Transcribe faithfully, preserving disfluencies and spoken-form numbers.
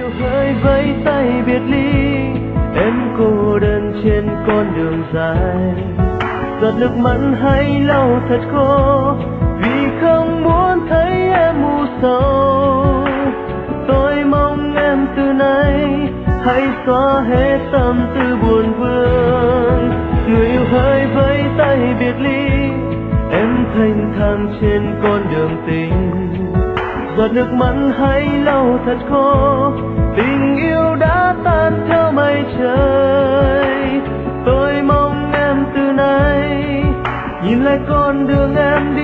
yêu hỡi vẫy tay biệt ly, em cô đơn trên con đường dài. Giọt nước mắt hãy lau thật khô, vì không muốn thấy em u sầu. Tôi mong em từ nay hãy xóa hết tâm tư buồn vương. Người yêu hỡi vẫy tay biệt ly, em thanh thang trên con đường tình. Giọt nước mắt hãy lau thật khô, tình yêu đã tan theo mây trời. Tôi mong em từ nay nhìn lại con đường em